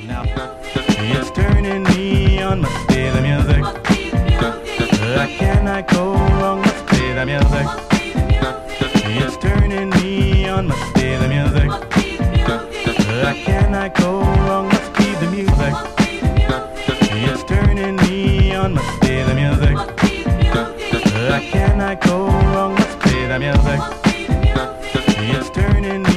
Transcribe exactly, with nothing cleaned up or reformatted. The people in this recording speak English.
Now it's turning me on, must be the music. I cannot go wrong, must be the music. It's turning me on, must be the music. I cannot go wrong, must be the music. It's turning me on, must be the music. I cannot go wrong, must be the music. It's turning